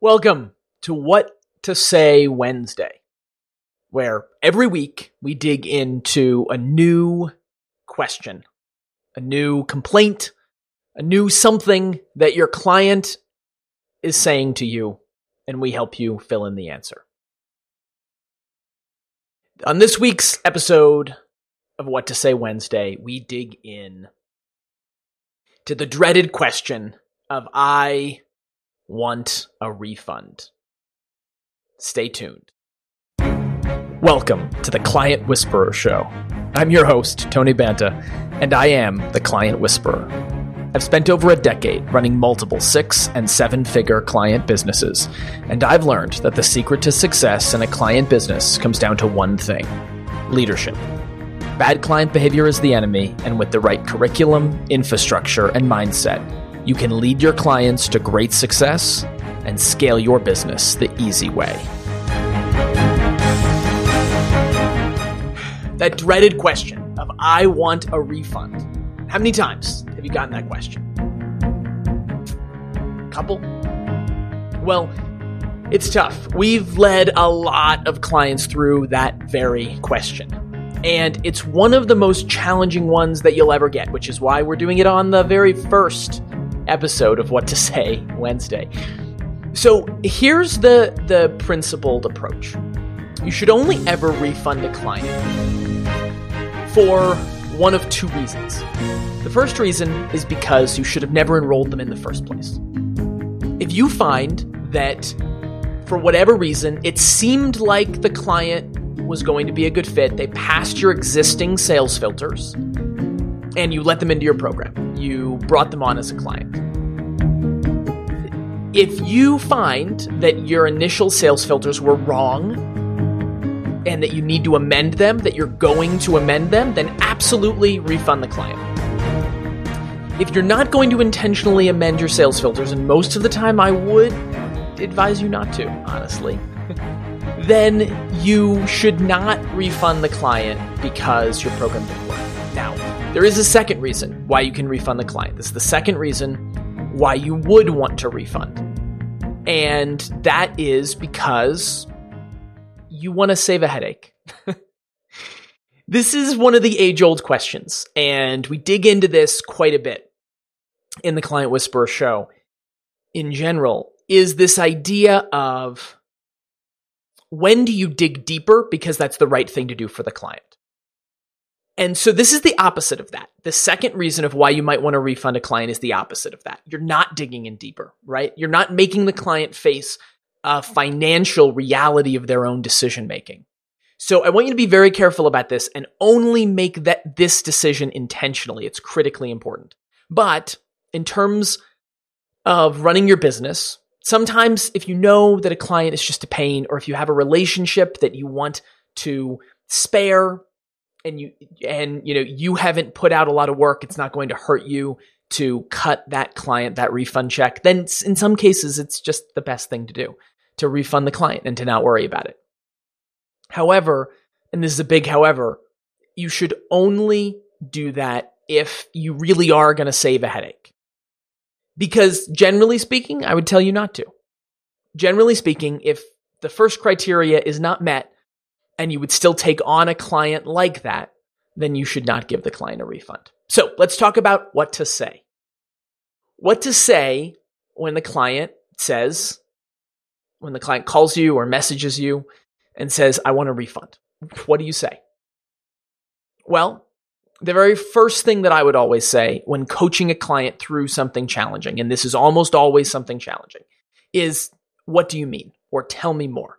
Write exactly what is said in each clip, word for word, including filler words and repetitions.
Welcome to What to Say Wednesday, where every week we dig into a new question, a new complaint, a new something that your client is saying to you, and we help you fill in the answer. On this week's episode of What to Say Wednesday, we dig in to the dreaded question of I want a refund. Stay tuned. Welcome to the Client Whisperer Show. I'm your host, Tony Banta, and I am the Client Whisperer. I've spent over a decade running multiple six and seven figure client businesses, and I've learned that the secret to success in a client business comes down to one thing: leadership. Bad client behavior is the enemy, and with the right curriculum, infrastructure, and mindset, you can lead your clients to great success and scale your business the easy way. That dreaded question of I want a refund. How many times have you gotten that question? Couple? Well, it's tough. We've led a lot of clients through that very question. And it's one of the most challenging ones that you'll ever get, which is why we're doing it on the very first episode of What to Say Wednesday. So here's the, the principled approach. You should only ever refund a client for one of two reasons. The first reason is because you should have never enrolled them in the first place. If you find that for whatever reason, it seemed like the client was going to be a good fit, they passed your existing sales filters, and you let them into your program. You brought them on as a client. If you find that your initial sales filters were wrong and that you need to amend them, that you're going to amend them, then absolutely refund the client. If you're not going to intentionally amend your sales filters, and most of the time I would advise you not to, honestly, then you should not refund the client because your program didn't work. Now, there is a second reason why you can refund the client. This is the second reason why you would want to refund. And that is because you want to save a headache. This is one of the age-old questions, and we dig into this quite a bit in the Client Whisperer Show. In general, is this idea of when do you dig deeper because that's the right thing to do for the client? And so this is the opposite of that. The second reason of why you might want to refund a client is the opposite of that. You're not digging in deeper, right? You're not making the client face a financial reality of their own decision making. So I want you to be very careful about this and only make that this decision intentionally. It's critically important. But in terms of running your business, sometimes if you know that a client is just a pain, or if you have a relationship that you want to spare, and you and you know you haven't put out a lot of work, it's not going to hurt you to cut that client that refund check, then in some cases it's just the best thing to do, to refund the client and to not worry about it. However, and this is a big however, you should only do that if you really are going to save a headache. Because generally speaking, I would tell you not to. Generally speaking, if the first criteria is not met and you would still take on a client like that, then you should not give the client a refund. So let's talk about what to say. What to say when the client says, when the client calls you or messages you and says, I want a refund. What do you say? Well, the very first thing that I would always say when coaching a client through something challenging, and this is almost always something challenging, is what do you mean? Or tell me more.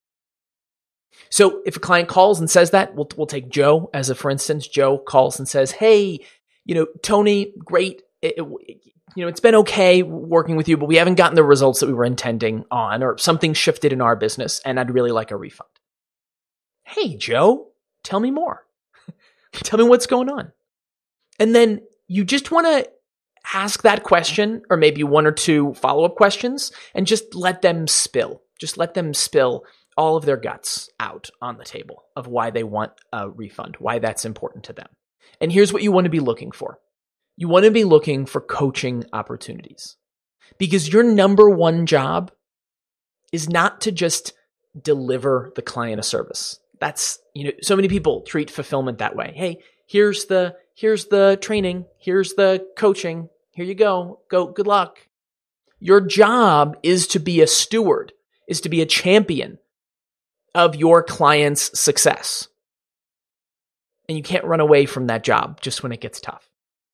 So if a client calls and says that, we'll, we'll take Joe as a for instance. Joe calls and says, hey, you know, Tony, great. It, it, you know, it's been okay working with you, but we haven't gotten the results that we were intending on, or something shifted in our business, and I'd really like a refund. Hey, Joe, tell me more. Tell me what's going on. And then you just want to ask that question, or maybe one or two follow-up questions, and just let them spill. Just let them spill all of their guts out on the table of why they want a refund, why that's important to them. And here's what you want to be looking for. You want to be looking for coaching opportunities, because your number one job is not to just deliver the client a service. That's, you know, so many people treat fulfillment that way. Hey, here's the, here's the training. Here's the coaching. Here you go. Go, good luck. Your job is to be a steward, is to be a champion of your client's success. And you can't run away from that job just when it gets tough.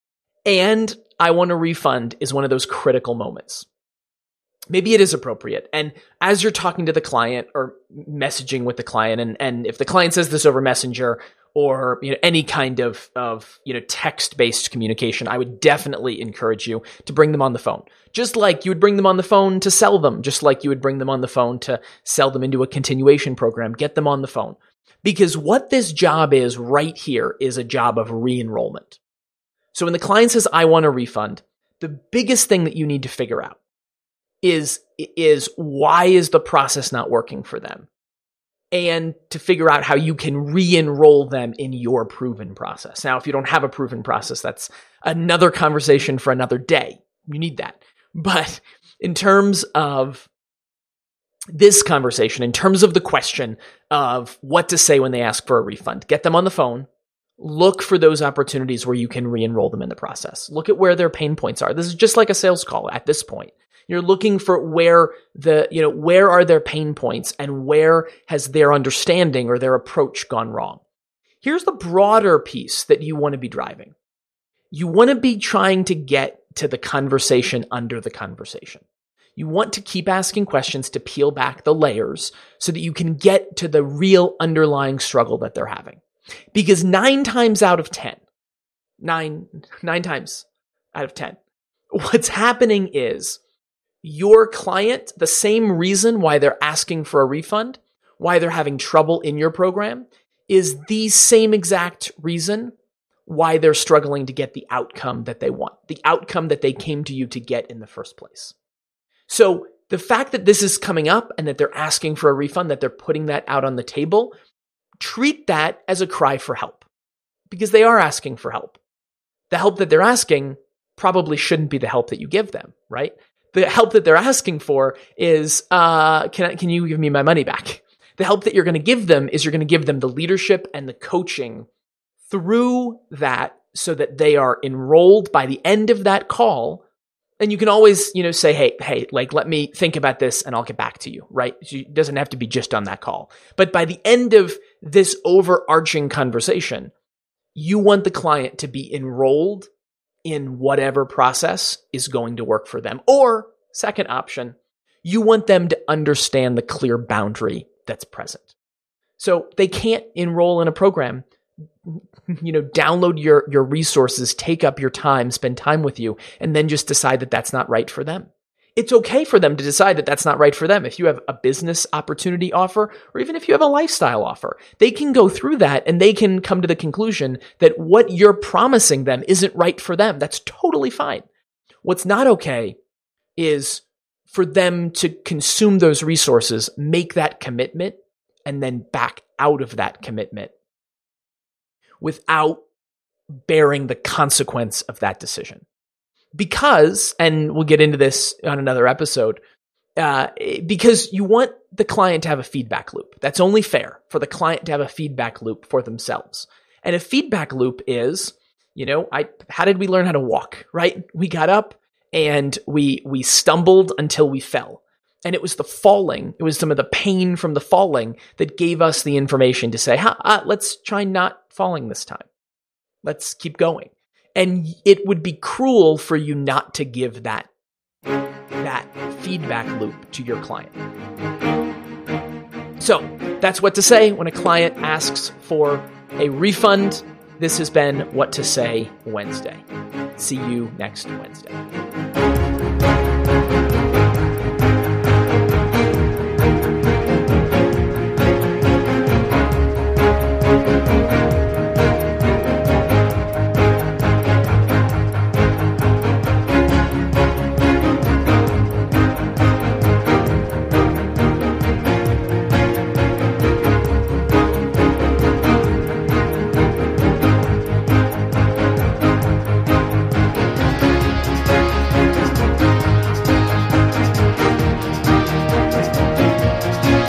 And I want a refund is one of those critical moments. Maybe it is appropriate. And as you're talking to the client or messaging with the client, and, and if the client says this over Messenger or, you know, any kind of, of, you know, text-based communication, I would definitely encourage you to bring them on the phone. Just like you would bring them on the phone to sell them, just like you would bring them on the phone to sell them into a continuation program, get them on the phone. Because what this job is right here is a job of re-enrollment. So when the client says, I want a refund, the biggest thing that you need to figure out is, is why is the process not working for them? And to figure out how you can re-enroll them in your proven process. Now, if you don't have a proven process, that's another conversation for another day. You need that. But in terms of this conversation, in terms of the question of what to say when they ask for a refund, get them on the phone. Look for those opportunities where you can re-enroll them in the process. Look at where their pain points are. This is just like a sales call at this point. You're looking for where the, you know, where are their pain points and where has their understanding or their approach gone wrong. Here's the broader piece that you want to be driving. You want to be trying to get to the conversation under the conversation. You want to keep asking questions to peel back the layers so that you can get to the real underlying struggle that they're having. Because nine times out of ten, nine, nine times out of ten, what's happening is your client, the same reason why they're asking for a refund, why they're having trouble in your program, is the same exact reason why they're struggling to get the outcome that they want, the outcome that they came to you to get in the first place. So the fact that this is coming up and that they're asking for a refund, that they're putting that out on the table, treat that as a cry for help because they are asking for help. The help that they're asking probably shouldn't be the help that you give them, right? The help that they're asking for is, uh, can I, can you give me my money back? The help that you're going to give them is you're going to give them the leadership and the coaching through that so that they are enrolled by the end of that call. And you can always, you know, say, hey, hey, like, let me think about this and I'll get back to you, right? It doesn't have to be just on that call. But by the end of this overarching conversation, you want the client to be enrolled in whatever process is going to work for them. Or, second option, you want them to understand the clear boundary that's present. So they can't enroll in a program, you know, download your, your resources, take up your time, spend time with you, and then just decide that that's not right for them. It's okay for them to decide that that's not right for them. If you have a business opportunity offer, or even if you have a lifestyle offer, they can go through that and they can come to the conclusion that what you're promising them isn't right for them. That's totally fine. What's not okay is for them to consume those resources, make that commitment, and then back out of that commitment without bearing the consequence of that decision. Because, and we'll get into this on another episode, uh, because you want the client to have a feedback loop. That's only fair for the client to have a feedback loop for themselves. And a feedback loop is, you know, I, how did we learn how to walk, right? We got up and we, we stumbled until we fell. And it was the falling, it was some of the pain from the falling that gave us the information to say, huh, uh, let's try not falling this time. Let's keep going. And it would be cruel for you not to give that, that feedback loop to your client. So that's what to say when a client asks for a refund. This has been What to Say Wednesday. See you next Wednesday. Bye.